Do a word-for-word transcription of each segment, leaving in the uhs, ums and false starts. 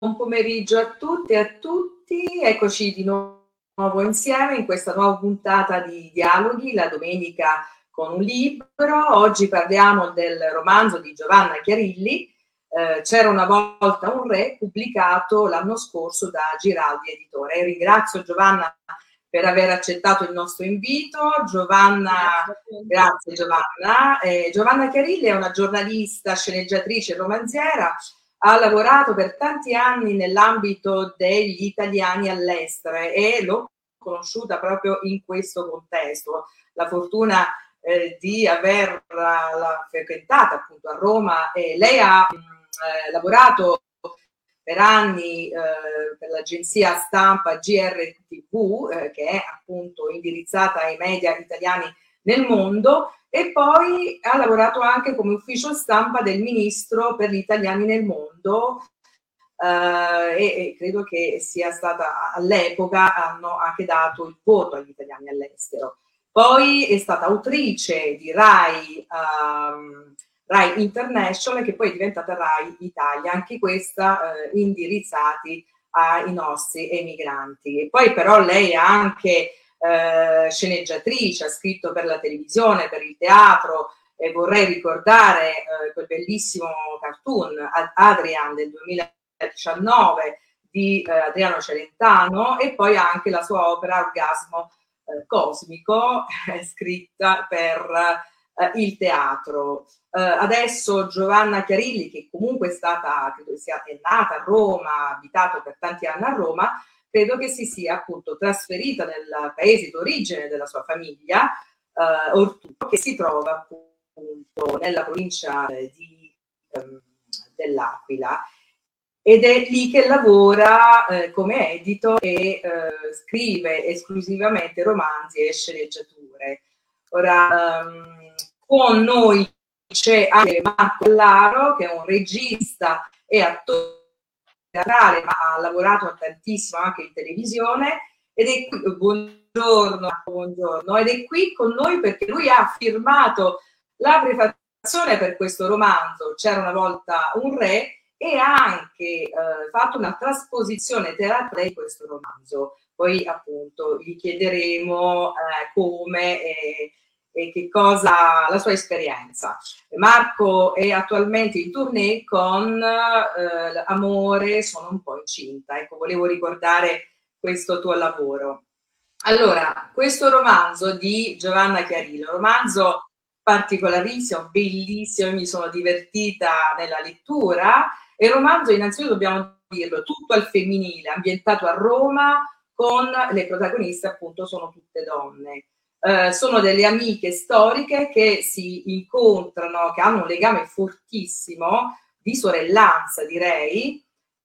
Buon pomeriggio a tutte e a tutti, eccoci di nuovo insieme in questa nuova puntata di Dialoghi, la domenica con un libro. Oggi parliamo del romanzo di Giovanna Chiarilli, eh, C'era una volta un re, pubblicato l'anno scorso da Giraldi Editore. E ringrazio Giovanna per aver accettato il nostro invito. Giovanna, grazie Giovanna. Eh, Giovanna Chiarilli è una giornalista, sceneggiatrice e romanziera. Ha lavorato per tanti anni nell'ambito degli italiani all'estero e l'ho conosciuta proprio in questo contesto. La fortuna eh, di averla frequentata appunto a Roma. E lei ha mh, eh, lavorato per anni eh, per l'agenzia stampa G R T V, eh, che è appunto indirizzata ai media italiani nel mondo, e poi ha lavorato anche come ufficio stampa del ministro per gli italiani nel mondo, eh, e, e credo che sia stata, all'epoca hanno anche dato il voto agli italiani all'estero. Poi è stata autrice di Rai, um, Rai International, che poi è diventata Rai Italia, anche questa eh, indirizzati ai nostri emigranti. E poi però lei ha anche eh, sceneggiatrice, ha scritto per la televisione, per il teatro, e vorrei ricordare eh, quel bellissimo cartoon Adrian del duemiladiciannove di eh, Adriano Celentano, e poi anche la sua opera Orgasmo eh, cosmico, eh, scritta per eh, il teatro. Eh, adesso Giovanna Chiarilli, che comunque è stata, credo sia è nata a Roma, ha abitato per tanti anni a Roma, credo che si sia appunto trasferita nel paese d'origine della sua famiglia, eh, Orturo, che si trova appunto nella provincia di, um, dell'Aquila, ed è lì che lavora eh, come editor e eh, scrive esclusivamente romanzi e sceneggiature. Ora, um, con noi c'è anche Marco Allaro, che è un regista e attore teatrale, ma ha lavorato tantissimo anche in televisione, ed è qui, buongiorno, buongiorno, ed è qui con noi perché lui ha firmato la prefazione per questo romanzo, C'era una volta un re, e ha anche eh, fatto una trasposizione teatrale di questo romanzo. Poi appunto gli chiederemo eh, come e, e che cosa, la sua esperienza. Marco è attualmente in tournée con eh, Amore, sono un po' incinta. Ecco, volevo ricordare questo tuo lavoro. Allora, questo romanzo di Giovanna Chiarilli, un romanzo particolarissimo, bellissimo, mi sono divertita nella lettura. E il romanzo, innanzitutto dobbiamo dirlo, tutto al femminile, ambientato a Roma, con le protagoniste appunto sono tutte donne. Eh, sono delle amiche storiche che si incontrano, che hanno un legame fortissimo, di sorellanza direi,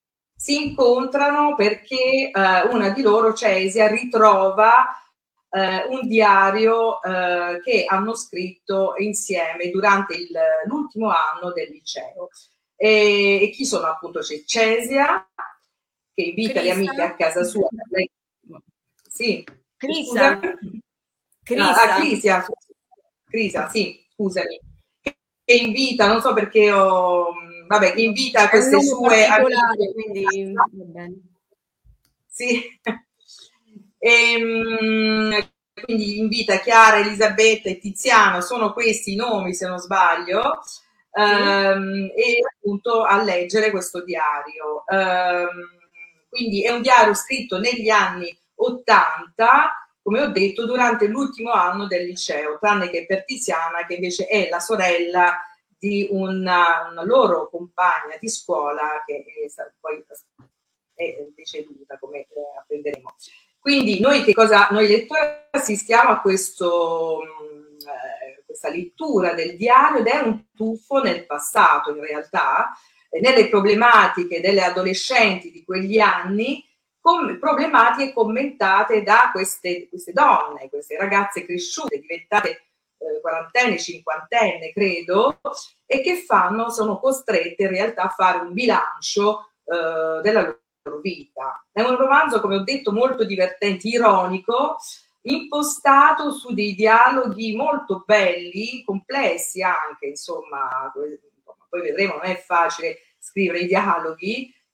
si incontrano perché eh, una di loro, Cesia, ritrova eh, un diario eh, che hanno scritto insieme durante il, l'ultimo anno del liceo. E, e chi sono appunto? C'è Cesia, che invita Crisa. Le amiche a casa sua. Sì, Crisa. Crisa. Ah, Crisia, Crisa, sì, scusami. Che invita, non so perché ho, vabbè, che invita queste sue amiche. Quindi va bene. Sì. E, quindi invita Chiara, Elisabetta e Tiziano, sono questi i nomi se non sbaglio, sì. ehm, e appunto a leggere questo diario. Ehm, quindi è un diario scritto negli anni ottanta, come ho detto, durante l'ultimo anno del liceo, tranne che per Tiziana, che invece è la sorella di una, una loro compagna di scuola che è, poi è deceduta, come eh, apprenderemo. Quindi noi che cosa, noi lettori assistiamo a questo, eh, questa lettura del diario, ed è un tuffo nel passato in realtà, eh, nelle problematiche delle adolescenti di quegli anni, com- problematiche commentate da queste, queste donne, queste ragazze cresciute, diventate eh, quarantenne, cinquantenne credo, e che fanno, sono costrette in realtà a fare un bilancio eh, della loro vita. È un romanzo, come ho detto, molto divertente, ironico, impostato su dei dialoghi molto belli, complessi anche, insomma, poi vedremo, non è facile scrivere i dialoghi,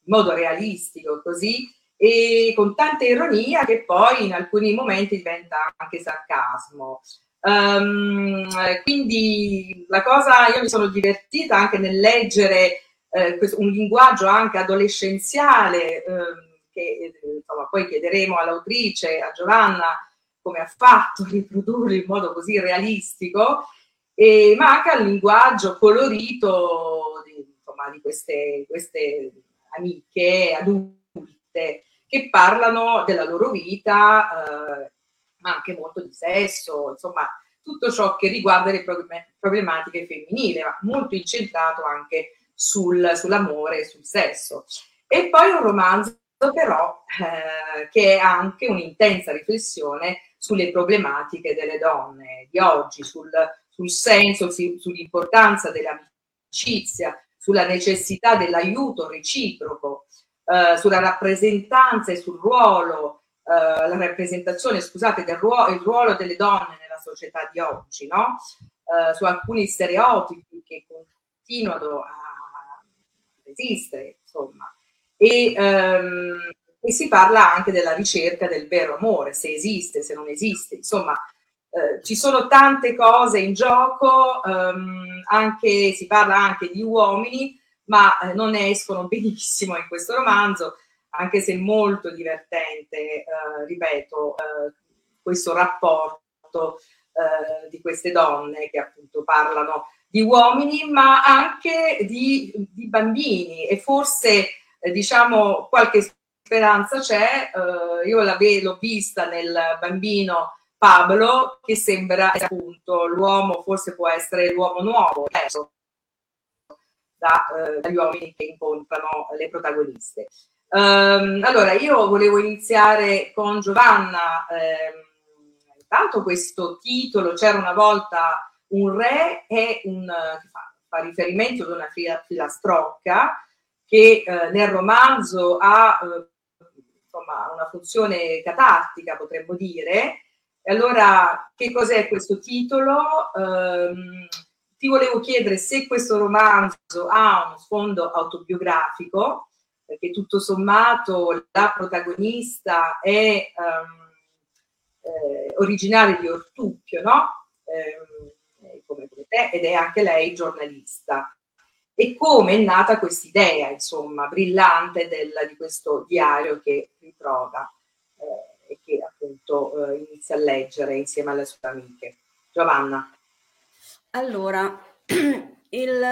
in modo realistico, così, e con tanta ironia che poi in alcuni momenti diventa anche sarcasmo. Um, quindi la cosa, io mi sono divertita anche nel leggere eh, questo, un linguaggio anche adolescenziale, eh, che insomma, poi chiederemo all'autrice, a Giovanna, come ha fatto a riprodurlo in modo così realistico, e, ma anche al linguaggio colorito di, insomma, di queste, queste amiche adulte che parlano della loro vita, eh, ma anche molto di sesso, insomma, tutto ciò che riguarda le problematiche femminili, ma molto incentrato anche sul, sull'amore e sul sesso. E poi un romanzo però eh, che è anche un'intensa riflessione sulle problematiche delle donne di oggi, sul, sul senso, sull'importanza dell'amicizia, sulla necessità dell'aiuto reciproco, eh, sulla rappresentanza e sul ruolo, eh, la rappresentazione, scusate, del ruolo, il ruolo delle donne nella società di oggi, no? Eh, su alcuni stereotipi che continuano a esistere, insomma. E, um, e si parla anche della ricerca del vero amore, se esiste, se non esiste, insomma, eh, ci sono tante cose in gioco, um, anche, si parla anche di uomini, ma eh, non ne escono benissimo in questo romanzo, anche se molto divertente, eh, ripeto, eh, questo rapporto eh, di queste donne che appunto parlano di uomini, ma anche di, di bambini, e forse eh, diciamo qualche speranza c'è. Eh, io l'ho vista nel bambino Pablo, che sembra appunto l'uomo, forse può essere l'uomo nuovo, da, eh, dagli uomini che incontrano le protagoniste. Um, allora, io volevo iniziare con Giovanna. Ehm, intanto questo titolo, C'era una volta un re, è un, che fa, fa riferimento ad una filastrocca che eh, nel romanzo ha eh, insomma, una funzione catartica, potremmo dire. E allora, che cos'è questo titolo? Um, ti volevo chiedere se questo romanzo ha uno sfondo autobiografico, perché tutto sommato la protagonista è um, eh, originaria di Ortucchio, no? Eh, come te, ed è anche lei giornalista. E come è nata quest'idea, insomma, brillante del, di questo diario che ritrova eh, e che appunto eh, inizia a leggere insieme alle sue amiche. Giovanna. Allora, il,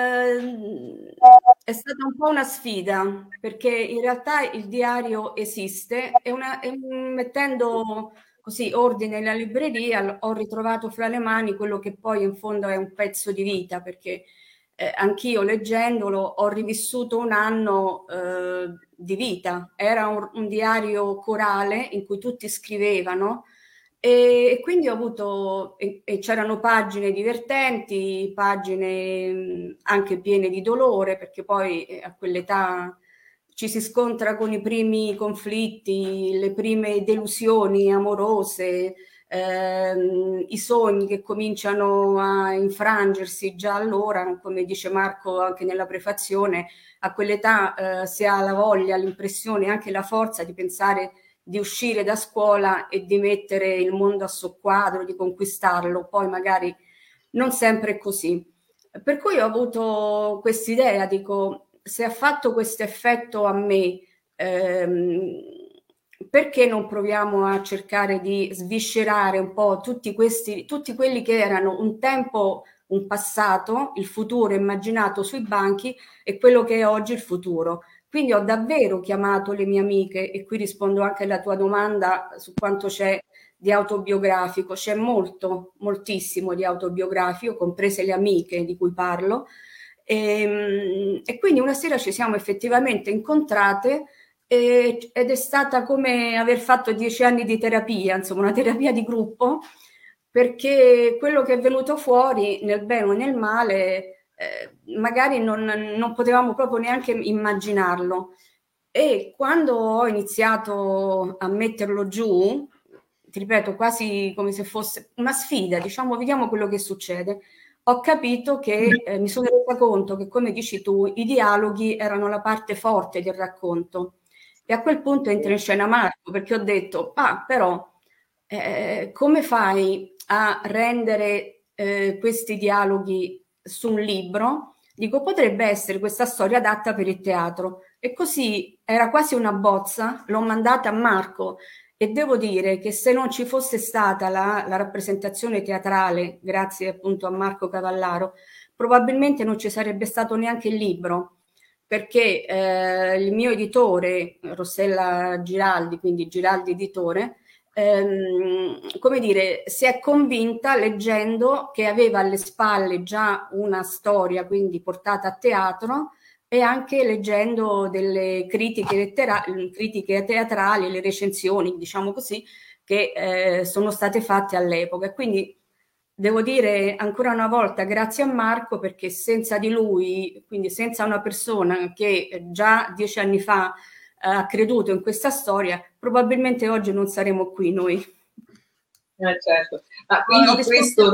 è stata un po' una sfida, perché in realtà il diario esiste e, una, e mettendo così ordine nella libreria ho ritrovato fra le mani quello che poi in fondo è un pezzo di vita, perché eh, anch'io leggendolo ho rivissuto un anno eh, di vita. Era un, un diario corale in cui tutti scrivevano, e quindi ho avuto, e, e c'erano pagine divertenti, pagine anche piene di dolore, perché poi eh, a quell'età ci si scontra con i primi conflitti, le prime delusioni amorose, ehm, i sogni che cominciano a infrangersi già allora, come dice Marco anche nella prefazione. A quell'età eh, si ha la voglia, l'impressione, anche la forza di pensare di uscire da scuola e di mettere il mondo a soqquadro, di conquistarlo. Poi magari non sempre è così. Per cui ho avuto quest'idea, dico, se ha fatto questo effetto a me, ehm, perché non proviamo a cercare di sviscerare un po' tutti questi, tutti quelli che erano un tempo, un passato, il futuro immaginato sui banchi e quello che è oggi il futuro. Quindi ho davvero chiamato le mie amiche, e qui rispondo anche alla tua domanda su quanto c'è di autobiografico. C'è molto, moltissimo di autobiografico, comprese le amiche di cui parlo. E, e quindi una sera ci siamo effettivamente incontrate e, ed è stata come aver fatto dieci anni di terapia, insomma una terapia di gruppo, perché quello che è venuto fuori, nel bene o nel male, Eh, magari non, non potevamo proprio neanche immaginarlo. E quando ho iniziato a metterlo giù, ti ripeto, quasi come se fosse una sfida, diciamo, vediamo quello che succede, ho capito che eh, mi sono resa conto che, come dici tu, i dialoghi erano la parte forte del racconto. E a quel punto entra in scena Marco, perché ho detto, ah, però, eh, come fai a rendere eh, questi dialoghi su un libro? Dico, potrebbe essere questa storia adatta per il teatro. E così era quasi una bozza, l'ho mandata a Marco e devo dire che se non ci fosse stata la, la rappresentazione teatrale, grazie appunto a Marco Cavallaro, probabilmente non ci sarebbe stato neanche il libro, perché eh, il mio editore, Rossella Giraldi, quindi Giraldi Editore, ehm, come dire, si è convinta leggendo che aveva alle spalle già una storia, quindi portata a teatro, e anche leggendo delle critiche, lettera- critiche teatrali, le recensioni, diciamo così, che eh, sono state fatte all'epoca. Quindi devo dire ancora una volta grazie a Marco, perché senza di lui, quindi senza una persona che già dieci anni fa eh, ha creduto in questa storia, probabilmente oggi non saremo qui noi. Eh, certo. Ma quindi questo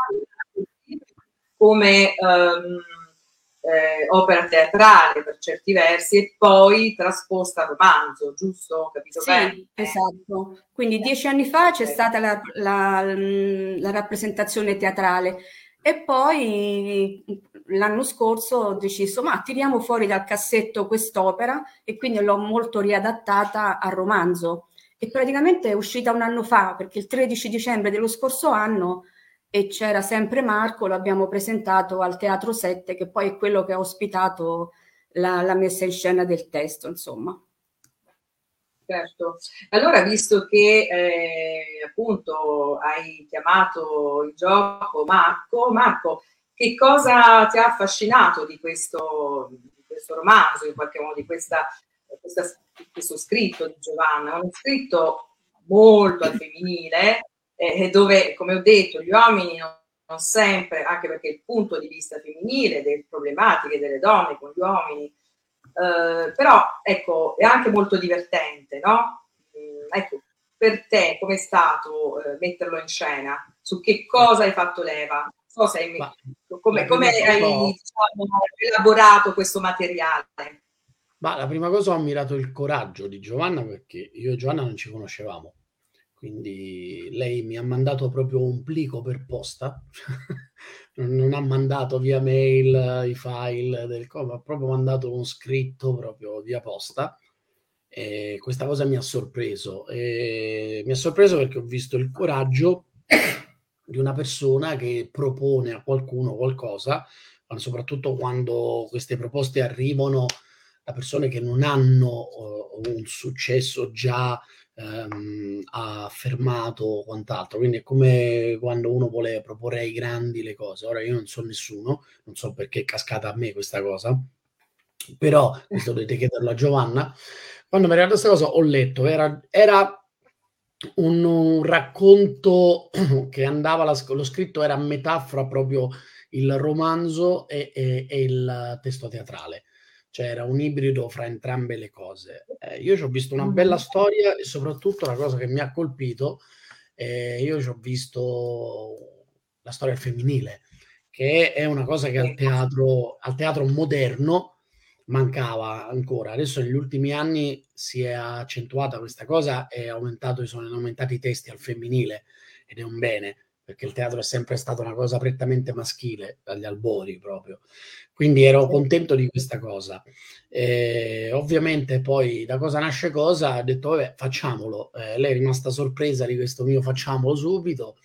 come um, eh, opera teatrale per certi versi e poi trasposta a romanzo, giusto? Ho capito sì, bene? esatto. Quindi dieci anni fa c'è stata la, la, la rappresentazione teatrale e poi l'anno scorso ho deciso, ma tiriamo fuori dal cassetto quest'opera e quindi l'ho molto riadattata a romanzo. E praticamente è uscita un anno fa, perché il tredici dicembre dello scorso anno, e c'era sempre Marco, l'abbiamo presentato al Teatro sette, che poi è quello che ha ospitato la, la messa in scena del testo, insomma. Certo. Allora, visto che eh, appunto hai chiamato in gioco Marco, Marco, che cosa ti ha affascinato di questo, di questo romanzo, in qualche modo, di questa, questa, questo scritto di Giovanna? È un scritto molto al femminile, eh, dove, come ho detto, gli uomini non, non sempre, anche perché il punto di vista femminile, delle problematiche delle donne con gli uomini, Uh, però ecco è anche molto divertente, no? Mm, ecco, per te com'è stato uh, metterlo in scena? Su che cosa hai fatto leva? So se hai, Ma come, come hai diciamo, elaborato questo materiale? Ma la prima cosa ho ammirato il coraggio di Giovanna, perché io e Giovanna non ci conoscevamo, quindi lei mi ha mandato proprio un plico per posta, non ha mandato via mail i file del come, ha proprio mandato uno scritto proprio via posta, e questa cosa mi ha sorpreso, e mi ha sorpreso perché ho visto il coraggio di una persona che propone a qualcuno qualcosa, ma soprattutto quando queste proposte arrivano da persone che non hanno uh, un successo già um, affermato o quant'altro. Quindi è come quando uno vuole proporre ai grandi le cose. Ora io non so nessuno, non so perché è cascata a me questa cosa, però questo dovete chiederlo a Giovanna. Quando mi è arrivata questa cosa ho letto, era, era un, un racconto che andava, la, lo scritto era metafora proprio il romanzo e, e, e il testo teatrale. Cioè era un ibrido fra entrambe le cose. Eh, io ci ho visto una bella storia e soprattutto la cosa che mi ha colpito, eh, io ci ho visto la storia femminile, che è una cosa che al teatro, al teatro moderno mancava ancora. Adesso negli ultimi anni si è accentuata questa cosa e è aumentato, sono aumentati i testi al femminile ed è un bene, perché il teatro è sempre stata una cosa prettamente maschile dagli albori proprio. Quindi ero contento di questa cosa. Eh, ovviamente poi da cosa nasce cosa, ho detto vabbè facciamolo. Eh, lei è rimasta sorpresa di questo mio facciamolo subito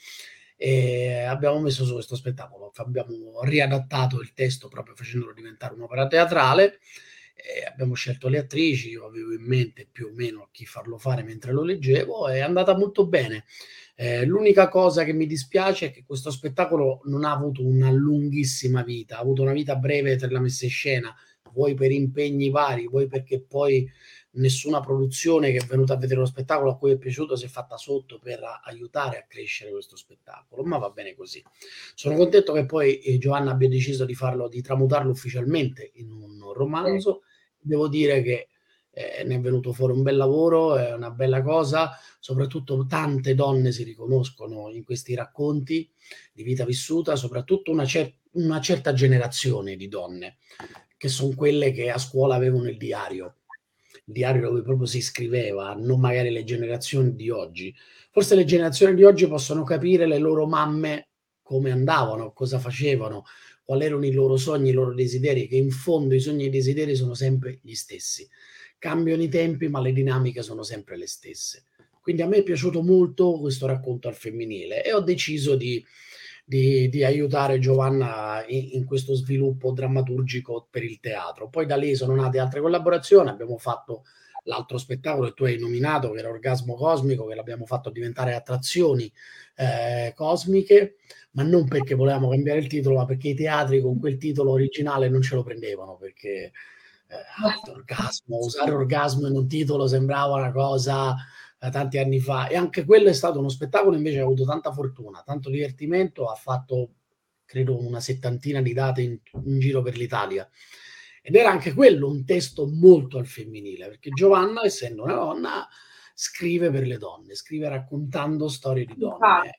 e abbiamo messo su questo spettacolo. Abbiamo riadattato il testo proprio facendolo diventare un'opera teatrale. E abbiamo scelto le attrici, io avevo in mente più o meno chi farlo fare mentre lo leggevo, è andata molto bene. Eh, l'unica cosa che mi dispiace è che questo spettacolo non ha avuto una lunghissima vita, ha avuto una vita breve per la messa in scena, vuoi per impegni vari, vuoi perché poi nessuna produzione che è venuta a vedere lo spettacolo a cui è piaciuto si è fatta sotto per aiutare a crescere questo spettacolo, ma va bene così. Sono contento che poi eh, Giovanna abbia deciso di farlo, di tramutarlo ufficialmente in un romanzo. Devo dire che eh, ne è venuto fuori un bel lavoro, è una bella cosa, soprattutto tante donne si riconoscono in questi racconti di vita vissuta, soprattutto una, cer- una certa generazione di donne, che sono quelle che a scuola avevano il diario, il diario dove proprio si scriveva, non magari le generazioni di oggi. Forse le generazioni di oggi possono capire le loro mamme come andavano, cosa facevano, quali erano i loro sogni, i loro desideri, che in fondo i sogni e i desideri sono sempre gli stessi. Cambiano i tempi, ma le dinamiche sono sempre le stesse. Quindi a me è piaciuto molto questo racconto al femminile e ho deciso di, di, di aiutare Giovanna in, in questo sviluppo drammaturgico per il teatro. Poi da lì sono nate altre collaborazioni, abbiamo fatto l'altro spettacolo che tu hai nominato, che era Orgasmo Cosmico, che l'abbiamo fatto diventare Attrazioni eh, Cosmiche, ma non perché volevamo cambiare il titolo, ma perché i teatri con quel titolo originale non ce lo prendevano, perché eh, orgasmo, usare orgasmo in un titolo sembrava una cosa eh, tanti anni fa, e anche quello è stato uno spettacolo invece che ha avuto tanta fortuna, tanto divertimento, ha fatto credo una settantina di date in, in giro per l'Italia, ed era anche quello un testo molto al femminile, perché Giovanna, essendo una donna, scrive per le donne, scrive raccontando storie di donne.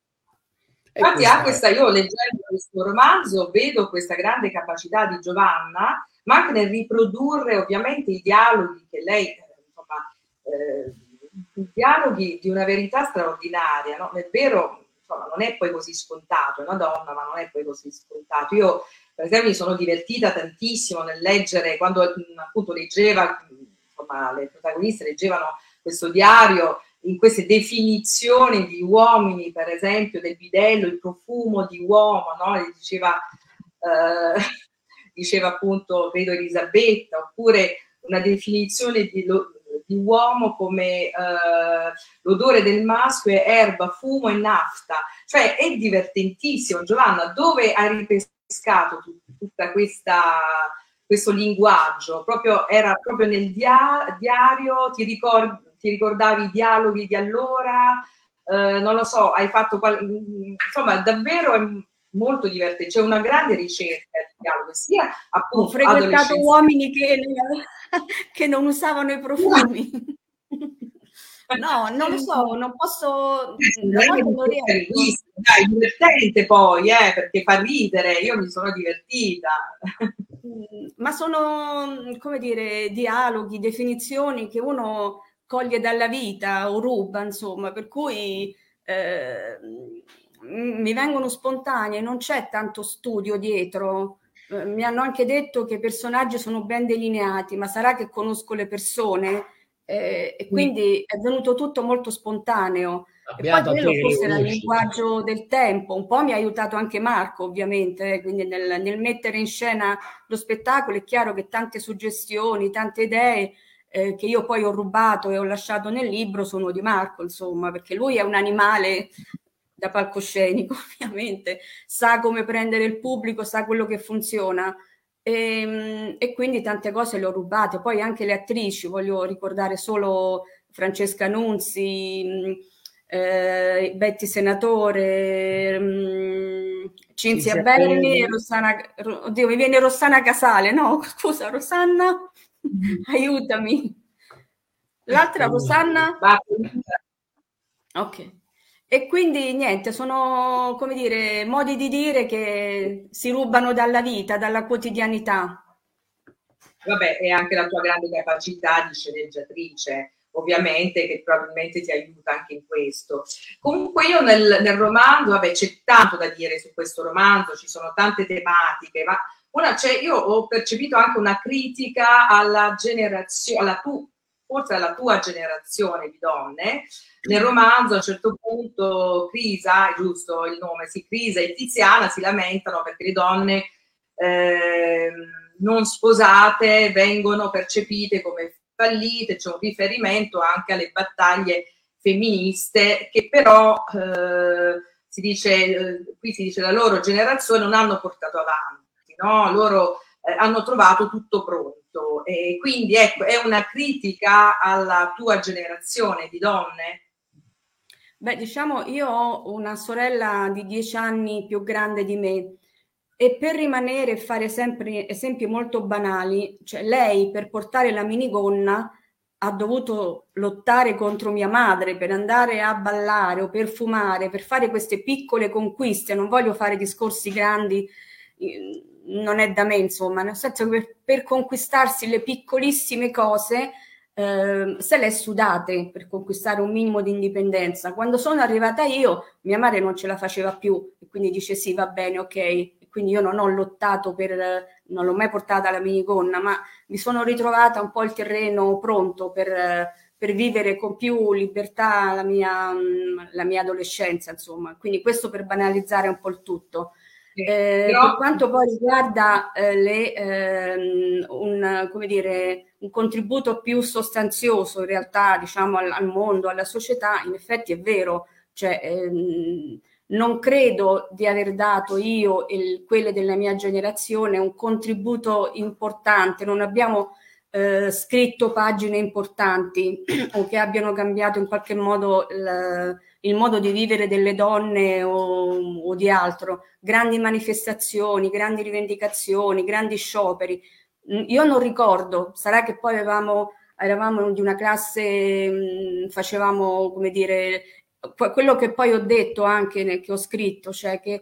E infatti ha questa, io leggendo questo romanzo vedo questa grande capacità di Giovanna, ma anche nel riprodurre ovviamente i dialoghi che lei, insomma, eh, i dialoghi di una verità straordinaria, no? È vero, insomma, non è poi così scontato, è una donna, ma non è poi così scontato. Io, per esempio, mi sono divertita tantissimo nel leggere, quando appunto leggeva, insomma, le protagoniste leggevano questo diario, in queste definizioni di uomini, per esempio del bidello, il profumo di uomo, no? Diceva, eh, diceva appunto, vedo Elisabetta, oppure una definizione di, lo, di uomo come eh, l'odore del maschio è erba, fumo e nafta. Cioè è divertentissimo. Giovanna, dove hai ripescato tut, tutta questa... questo linguaggio? Proprio, era proprio nel dia- diario, ti ricordi? Ti ricordavi i dialoghi di allora, eh, non lo so, hai fatto qual... insomma davvero è molto divertente, c'è una grande ricerca di dialogo, sia appunto ho frequentato uomini che, che non usavano i profumi. No, non lo so, non posso, non è dai, divertente poi, eh, perché fa ridere, io mi sono divertita. Ma sono, come dire, dialoghi, definizioni che uno coglie dalla vita o ruba, insomma, per cui eh, mi vengono spontanei, non c'è tanto studio dietro. Eh, mi hanno anche detto che i personaggi sono ben delineati, ma sarà che conosco le persone eh, e quindi è venuto tutto molto spontaneo. E poi quello forse era il linguaggio del tempo, un po' mi ha aiutato anche Marco ovviamente, eh, quindi nel, nel mettere in scena lo spettacolo è chiaro che tante suggestioni, tante idee eh, che io poi ho rubato e ho lasciato nel libro sono di Marco, insomma, perché lui è un animale da palcoscenico ovviamente, sa come prendere il pubblico, sa quello che funziona. E, e quindi tante cose le ho rubate, poi anche le attrici, voglio ricordare solo Francesca Nunzi, eh, Betty Senatore, mh, Cinzia, Cinzia Berni e Rossana, oddio mi viene Rossana Casale, no scusa Rosanna, mm. aiutami, l'altra Rosanna, ok. E quindi niente, sono come dire modi di dire che si rubano dalla vita, dalla quotidianità. Vabbè, e anche la tua grande capacità di sceneggiatrice, ovviamente, che probabilmente ti aiuta anche in questo. Comunque io nel, nel romanzo, vabbè, c'è tanto da dire su questo romanzo, ci sono tante tematiche, ma una c'è, io ho percepito anche una critica alla generazione, alla tu, forse alla tua generazione di donne. Nel romanzo a un certo punto Crisa, è giusto il nome, sì, Crisa e Tiziana si lamentano perché le donne eh, non sposate vengono percepite come fallite, c'è un riferimento anche alle battaglie femministe che però eh, si dice, eh, qui si dice la loro generazione non hanno portato avanti, no? Loro eh, hanno trovato tutto pronto e quindi ecco è una critica alla tua generazione di donne. Beh, diciamo, io ho una sorella di dieci anni più grande di me E per rimanere e fare sempre esempi molto banali, cioè lei per portare la minigonna ha dovuto lottare contro mia madre per andare a ballare o per fumare, per fare queste piccole conquiste. Non voglio fare discorsi grandi, non è da me, insomma, nel senso che per, per conquistarsi le piccolissime cose eh, se le sudate per conquistare un minimo di indipendenza. Quando sono arrivata io, mia madre non ce la faceva più e quindi dice sì, va bene, ok. Quindi io non ho lottato per, non l'ho mai portata alla minigonna, ma mi sono ritrovata un po' il terreno pronto per, per vivere con più libertà la mia, la mia adolescenza, insomma. Quindi questo per banalizzare un po' il tutto. Eh, per quanto poi riguarda eh, le, ehm, un, come dire, un contributo più sostanzioso in realtà, diciamo, al, al mondo, alla società, in effetti è vero, cioè ehm, non credo di aver dato io e quelle della mia generazione un contributo importante, non abbiamo eh, scritto pagine importanti o che abbiano cambiato in qualche modo il, il modo di vivere delle donne o, o di altro, grandi manifestazioni, grandi rivendicazioni, grandi scioperi. Io non ricordo, sarà che poi avevamo, eravamo di una classe, mh, facevamo, come dire, quello che poi ho detto anche nel, che ho scritto, cioè che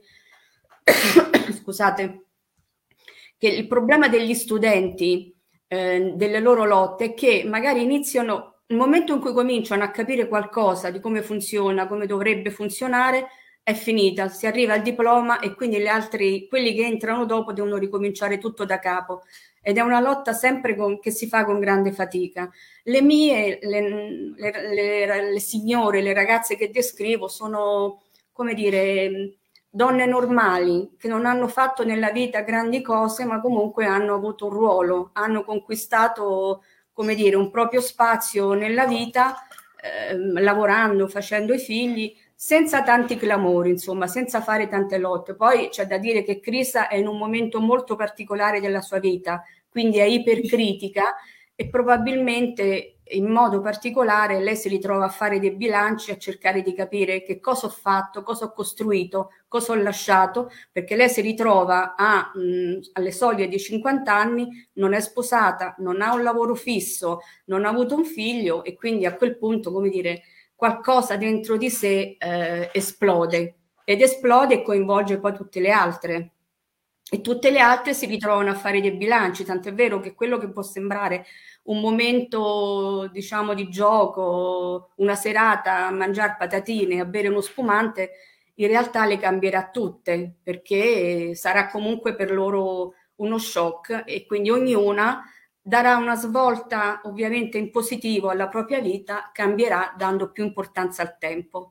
scusate, che il problema degli studenti eh, delle loro lotte è che magari iniziano, il momento in cui cominciano a capire qualcosa di come funziona, come dovrebbe funzionare, è finita, si arriva al diploma e quindi gli altri, quelli che entrano dopo devono ricominciare tutto da capo ed è una lotta sempre con, che si fa con grande fatica. Le mie, le, le, le, le signore, le ragazze che descrivo sono, come dire, donne normali che non hanno fatto nella vita grandi cose, ma comunque hanno avuto un ruolo, hanno conquistato, come dire, un proprio spazio nella vita, eh, lavorando, facendo i figli, senza tanti clamori, insomma, senza fare tante lotte. Poi c'è da dire che Crisa è in un momento molto particolare della sua vita, quindi è ipercritica e probabilmente in modo particolare lei si ritrova a fare dei bilanci, a cercare di capire che cosa ho fatto, cosa ho costruito, cosa ho lasciato, perché lei si ritrova a, mh, alle soglie di cinquanta anni, non è sposata, non ha un lavoro fisso, non ha avuto un figlio e quindi a quel punto, come dire, qualcosa dentro di sé eh, esplode ed esplode e coinvolge poi tutte le altre. E tutte le altre si ritrovano a fare dei bilanci, tant'è vero che quello che può sembrare un momento, diciamo, di gioco, una serata a mangiare patatine, a bere uno spumante, in realtà le cambierà tutte, perché sarà comunque per loro uno shock e quindi ognuna darà una svolta ovviamente in positivo alla propria vita, cambierà dando più importanza al tempo.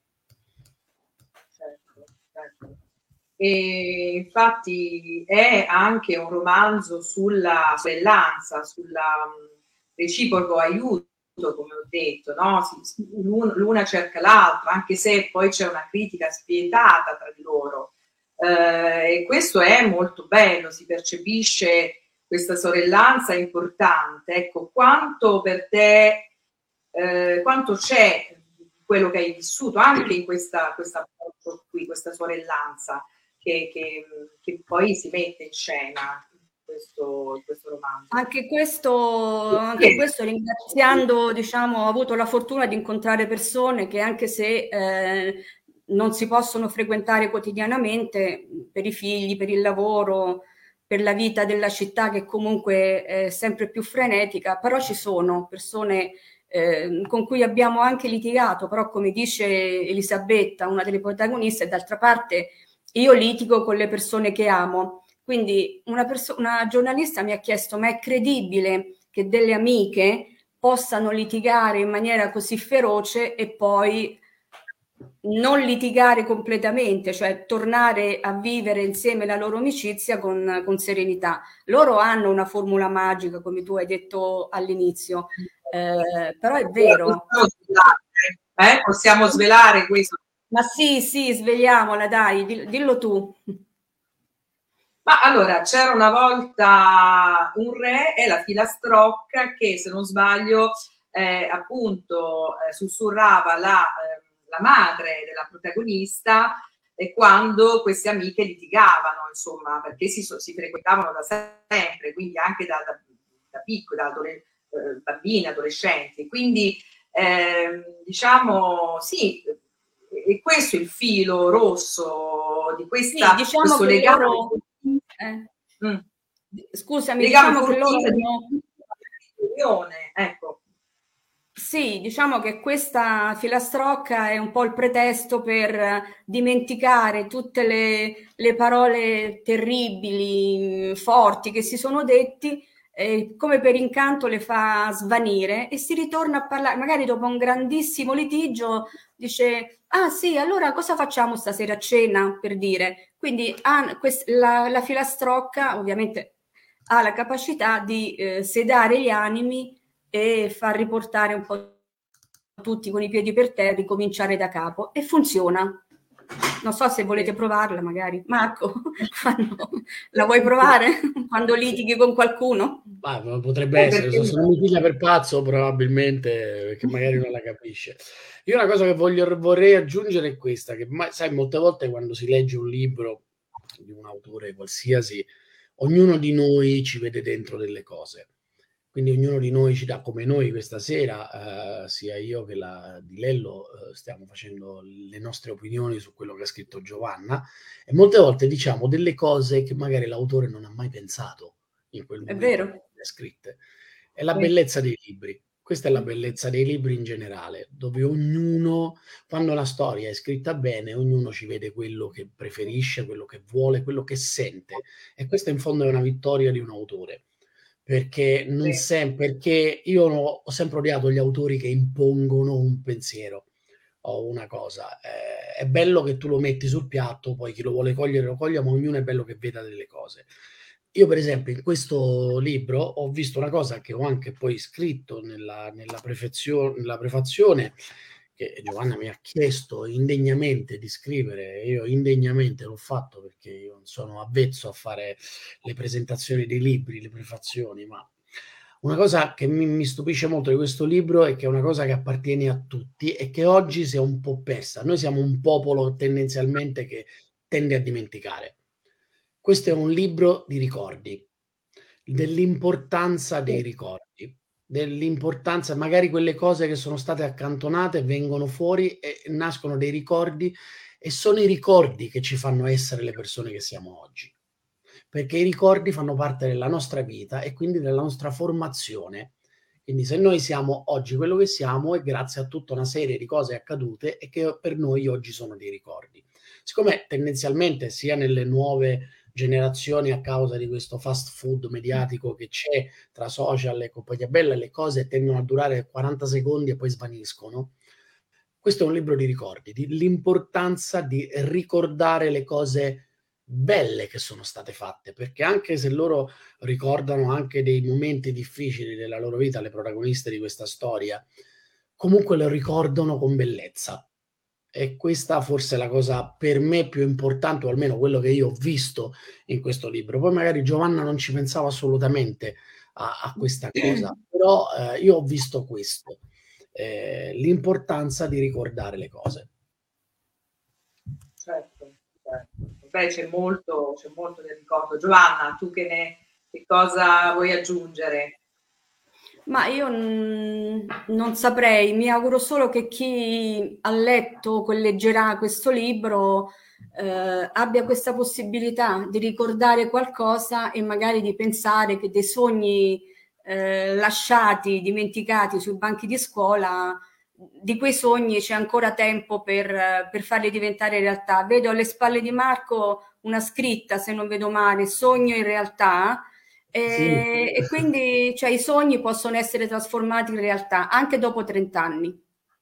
Certo, certo. E infatti è anche un romanzo sulla sorellanza, sul reciproco aiuto, come ho detto, no? L'una cerca l'altra, anche se poi c'è una critica spietata tra di loro. Eh, e questo è molto bello, si percepisce questa sorellanza importante. Ecco, quanto per te, eh, quanto c'è quello che hai vissuto anche in questa, questa qui, questa sorellanza che, che, che poi si mette in scena in questo, in questo romanzo. Anche questo, anche questo ringraziando, diciamo, ho avuto la fortuna di incontrare persone che anche se eh, non si possono frequentare quotidianamente per i figli, per il lavoro, per la vita della città che comunque è sempre più frenetica, però ci sono persone eh, con cui abbiamo anche litigato, però come dice Elisabetta, una delle protagoniste, d'altra parte io litigo con le persone che amo. Quindi una, perso- una giornalista mi ha chiesto: ma è credibile che delle amiche possano litigare in maniera così feroce e poi non litigare completamente, cioè tornare a vivere insieme la loro amicizia con, con serenità? Loro hanno una formula magica, come tu hai detto all'inizio, eh, però è vero. Possiamo svelare, eh? Possiamo svelare questo? Ma sì, sì, svegliamola, dai, dillo tu. Ma allora, c'era una volta un re e la filastrocca che, se non sbaglio, eh, appunto eh, sussurrava la, eh, la madre della protagonista e quando queste amiche litigavano, insomma, perché si, si frequentavano da sempre, quindi anche da, da, da piccoli, da adole, eh, bambini, adolescenti. Quindi, eh, diciamo, sì, e questo è il filo rosso di questa, sì, diciamo questo che legame. loro, eh, mm. Scusami, legame diciamo che loro hanno... ecco. Sì, diciamo che questa filastrocca è un po' il pretesto per dimenticare tutte le, le parole terribili, forti che si sono detti, eh, come per incanto le fa svanire e si ritorna a parlare, magari dopo un grandissimo litigio dice ah sì, allora cosa facciamo stasera a cena, per dire. Quindi ah, quest- la, la filastrocca ovviamente ha la capacità di eh, sedare gli animi e far riportare un po' tutti con i piedi per terra, ricominciare da capo, e funziona. Non so se volete provarla, magari. Marco, la vuoi provare quando litighi con qualcuno? Ah, potrebbe essere, se non mi piglia per pazzo probabilmente, perché magari non la capisce. Io una cosa che voglio, vorrei aggiungere è questa, che sai, molte volte quando si legge un libro di un autore qualsiasi, ognuno di noi ci vede dentro delle cose. Quindi ognuno di noi ci dà, come noi questa sera, eh, sia io che la di Lello, eh, stiamo facendo le nostre opinioni su quello che ha scritto Giovanna, e molte volte diciamo delle cose che magari l'autore non ha mai pensato in quel momento. È vero. Scritte. È la bellezza dei libri. Questa è la bellezza dei libri in generale, dove ognuno, quando la storia è scritta bene, ognuno ci vede quello che preferisce, quello che vuole, quello che sente. E questa in fondo è una vittoria di un autore. Perché non sempre, perché io ho sempre odiato gli autori che impongono un pensiero o una cosa. Eh, è bello che tu lo metti sul piatto, poi chi lo vuole cogliere lo coglie, ma ognuno è bello che veda delle cose. Io per esempio in questo libro ho visto una cosa che ho anche poi scritto nella, nella, nella prefazione, che Giovanna mi ha chiesto indegnamente di scrivere, io indegnamente l'ho fatto perché io non sono avvezzo a fare le presentazioni dei libri, le prefazioni, ma una cosa che mi, mi stupisce molto di questo libro è che è una cosa che appartiene a tutti e che oggi si è un po' persa. Noi siamo un popolo tendenzialmente che tende a dimenticare. Questo è un libro di ricordi, dell'importanza dei ricordi, dell'importanza, magari quelle cose che sono state accantonate vengono fuori e nascono dei ricordi, e sono i ricordi che ci fanno essere le persone che siamo oggi, perché i ricordi fanno parte della nostra vita e quindi della nostra formazione. Quindi se noi siamo oggi quello che siamo è grazie a tutta una serie di cose accadute e che per noi oggi sono dei ricordi. Siccome tendenzialmente sia nelle nuove generazioni, a causa di questo fast food mediatico che c'è tra social e compagnia bella, le cose tendono a durare quaranta secondi e poi svaniscono. Questo è un libro di ricordi, di l'importanza di ricordare le cose belle che sono state fatte, perché anche se loro ricordano anche dei momenti difficili della loro vita, le protagoniste di questa storia, comunque lo ricordano con bellezza. E questa forse è la cosa per me più importante, o almeno quello che io ho visto in questo libro. Poi magari Giovanna non ci pensava assolutamente a, a questa cosa, però eh, io ho visto questo, eh, l'importanza di ricordare le cose. Certo, certo. Beh, c'è molto, c'è molto del ricordo. Giovanna, tu che, ne, che cosa vuoi aggiungere? Ma io n- non saprei, mi auguro solo che chi ha letto o leggerà questo libro eh, abbia questa possibilità di ricordare qualcosa e magari di pensare che dei sogni eh, lasciati, dimenticati sui banchi di scuola, di quei sogni c'è ancora tempo per, per farli diventare realtà. Vedo alle spalle di Marco una scritta, se non vedo male, sogno in realtà. E, sì. E quindi cioè, i sogni possono essere trasformati in realtà anche dopo trent'anni.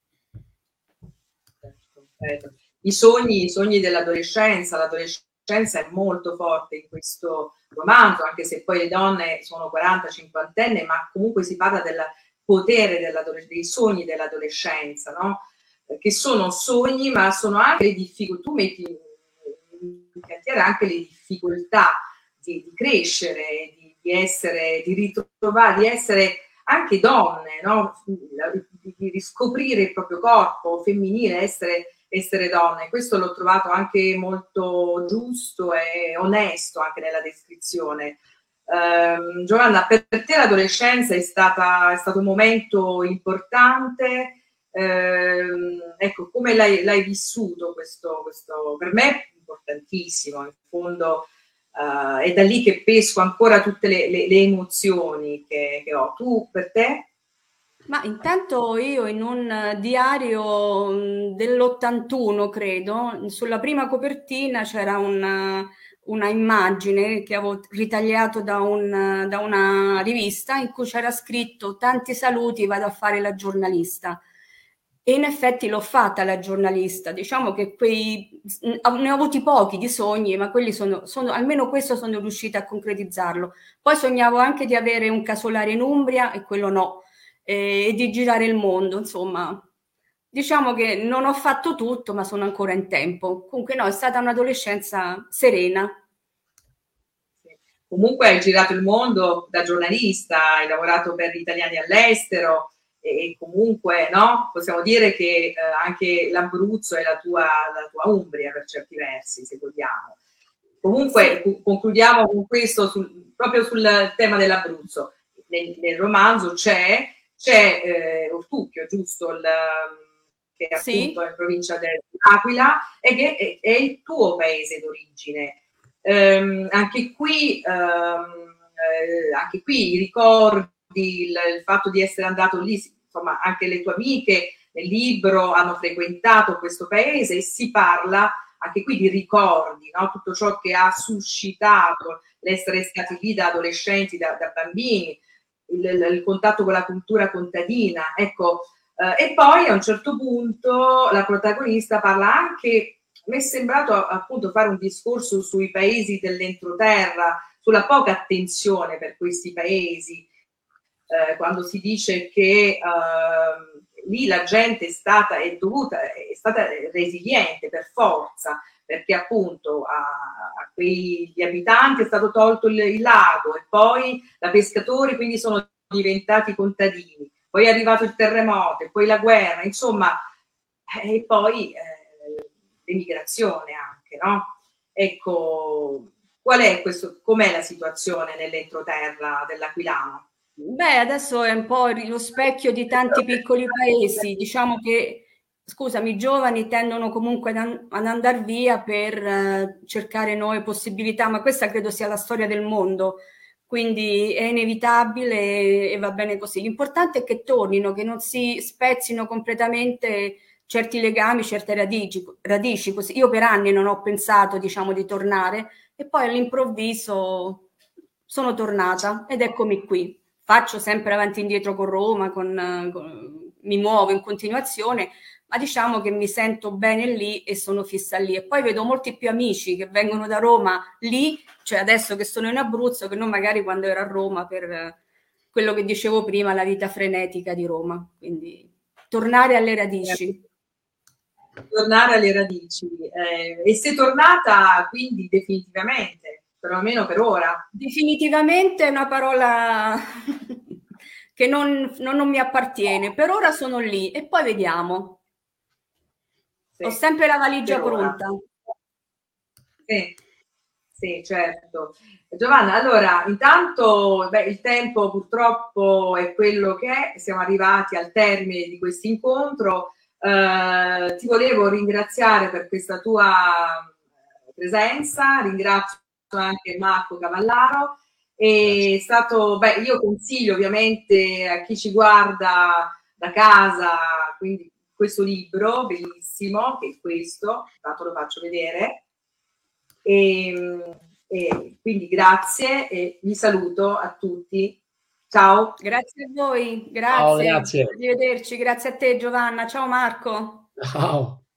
I sogni, i sogni dell'adolescenza, l'adolescenza è molto forte in questo romanzo, anche se poi le donne sono quaranta cinquantenne, ma comunque si parla del potere dei sogni dell'adolescenza, no? Che sono sogni, ma sono anche le difficoltà, tu metti in cantiere anche le difficoltà di, di crescere, di di essere, di ritrovare, di essere anche donne, no? di, di riscoprire il proprio corpo femminile, essere essere donna, e questo l'ho trovato anche molto giusto e onesto anche nella descrizione. Um, Giovanna, per te l'adolescenza è, stata, è stato un momento importante, um, ecco, come l'hai, l'hai vissuto questo, questo, per me importantissimo, in fondo uh, è da lì che pesco ancora tutte le, le, le emozioni che, che ho. Tu, per te? Ma intanto io in un diario dell'ottantuno, credo, sulla prima copertina c'era una, una immagine che avevo ritagliato da, un, da una rivista in cui c'era scritto tanti saluti, vado a fare la giornalista. E in effetti l'ho fatta la giornalista, diciamo che quei, ne ho avuti pochi di sogni, ma quelli sono, sono, almeno questo sono riuscita a concretizzarlo. Poi sognavo anche di avere un casolare in Umbria e quello no, e, e di girare il mondo, insomma. Diciamo che non ho fatto tutto, ma sono ancora in tempo. Comunque no, è stata un'adolescenza serena. Comunque hai girato il mondo da giornalista, hai lavorato per gli italiani all'estero, e comunque no, possiamo dire che eh, anche l'Abruzzo è la tua, la tua Umbria per certi versi, se vogliamo. Comunque sì. Concludiamo con questo sul, proprio sul tema dell'Abruzzo. Nel, nel romanzo c'è, c'è eh, Ortucchio, giusto? Il, che è appunto sì. in provincia dell'Aquila e che è, è il tuo paese d'origine. Um, anche qui um, eh, anche qui i ricordi, il, il fatto di essere andato lì, insomma anche le tue amiche nel libro hanno frequentato questo paese e si parla anche qui di ricordi, no? Tutto ciò che ha suscitato l'essere stati lì da adolescenti, da, da bambini, il, il, il contatto con la cultura contadina, ecco, eh, e poi a un certo punto la protagonista parla anche, mi è sembrato appunto fare un discorso sui paesi dell'entroterra, sulla poca attenzione per questi paesi, eh, quando si dice che eh, lì la gente è stata, è dovuta, è stata resiliente per forza, perché appunto a, a quegli abitanti è stato tolto il, il lago e poi da pescatori quindi sono diventati contadini, poi è arrivato il terremoto e poi la guerra, insomma, e poi eh, l'emigrazione anche, no? Ecco, qual è questo, com'è la situazione nell'entroterra dell'Aquilano? Beh, adesso è un po' lo specchio di tanti piccoli paesi, diciamo che, scusami, i giovani tendono comunque ad, ad andare via per uh, cercare nuove possibilità, ma questa credo sia la storia del mondo, quindi è inevitabile e, e va bene così. L'importante è che tornino, che non si spezzino completamente certi legami, certe radici, radici così. Io per anni non ho pensato, diciamo, di tornare e poi all'improvviso sono tornata ed eccomi qui. Faccio sempre avanti e indietro con Roma, con, con, mi muovo in continuazione, ma diciamo che mi sento bene lì e sono fissa lì. E poi vedo molti più amici che vengono da Roma lì, cioè adesso che sono in Abruzzo, che non magari quando ero a Roma per quello che dicevo prima, la vita frenetica di Roma. Quindi tornare alle radici. Tornare alle radici. Eh, e sei tornata quindi definitivamente? Perlomeno per ora. Definitivamente è una parola che non, non, non mi appartiene. Per ora sono lì e poi vediamo. Sì, ho sempre la valigia pronta. Sì, sì, certo. Giovanna, allora, intanto beh, il tempo purtroppo è quello che è, siamo arrivati al termine di questo incontro. Eh, ti volevo ringraziare per questa tua presenza, ringrazio anche Marco Cavallaro, è stato, beh, io consiglio ovviamente a chi ci guarda da casa, quindi questo libro bellissimo, che è questo, tanto lo faccio vedere, e, e quindi grazie e vi saluto a tutti, ciao. Grazie a voi, grazie, ciao, grazie. Arrivederci, grazie a te Giovanna, ciao Marco. Ciao.